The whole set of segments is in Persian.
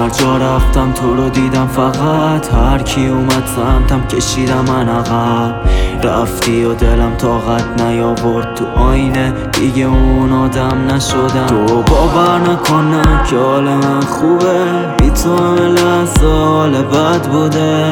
هر جا رفتم تو رو دیدم، فقط هر کی اومد سمتم کشیدم من عقب. رفتی و دلم طاقت نیاورد تو آینه دیگه اون آدم نشدم. تو باور نکنم که حال من خوبه، بی تو همه لحظه حال بد بوده.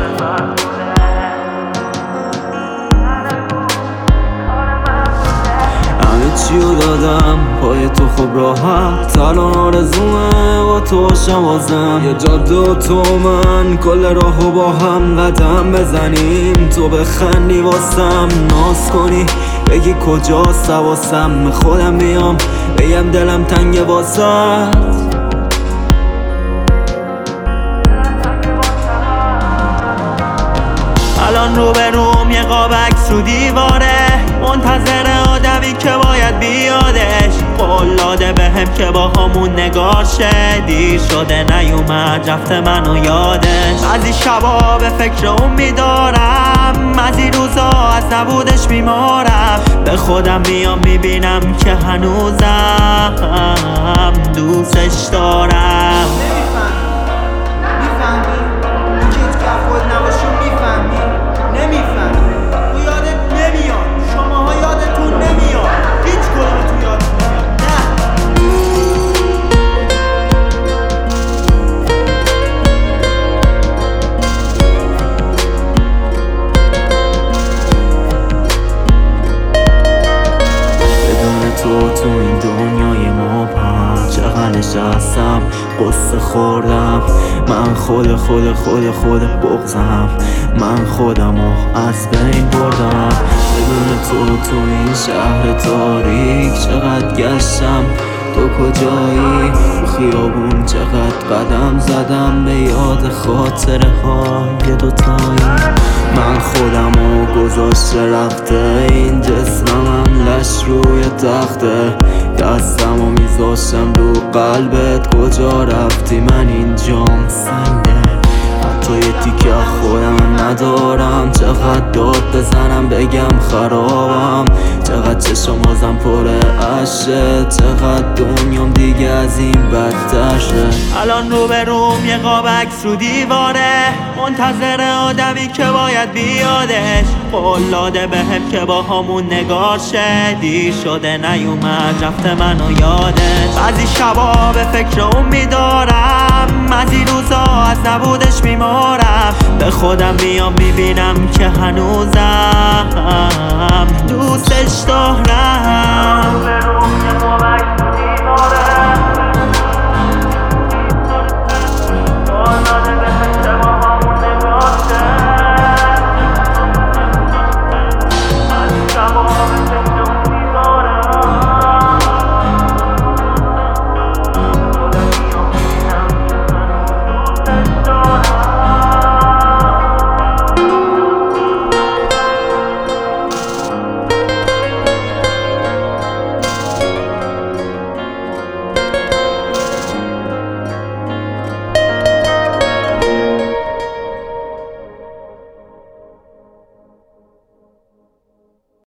چیو دادم پای تو خوب راحت، الان آرزومه با تو باشم بازم. یه جاده و تو من کل راهو با هم قدم بزنیم، تو بخندی واسم ناز کنی بگی کجاست حواسم، خودم بیام بگم دلم تنگه واسد. الان رو به روم یه قاب عکس رو دیواره، منتظر آدمی که باید بیادش. قول داده بهم که با همون نگار شه، دیر شده نیومد رفته منو یادش. از این شبا به فکر اون میدارم، از این روزا از نبودش بیمارم. به خودم میام میبینم که هنوزم دوستش دارم. تو این دنیای مبهم چقدر نشستم قصه خوردم. من خود بغضم، من خودمو از بین بردم. بدون تو این شهر تاریک چقدر گشتم، تو کجایی؟ خیابون چقدر قدم زدم به یاد خاطره های دوتایی. من خودمو گذاشته رفته این جسمم لش روی تخته، دستمو میذاشتم رو قلبت کجا رفتی؟ من اینجام سنگه، حتی یه تیکه خودم ندارم. چقدر داد بزنم بگم خرابم، چقدر چشم بازم پر عشقه، چقدر دنیام دیگه از این بدتر شه. الان رو به روم یه قاب عکس رو دیواره، منتظر آدمی که باید بیادش. قول داده بهم که با همون نگار شه، دیر شده نیومد رفته منو یادش. از این شبا به فکر اون میدارم، از این روزا از نبودش بیمارم. به خودم میام میبینم که هنوزم دوستش دارم.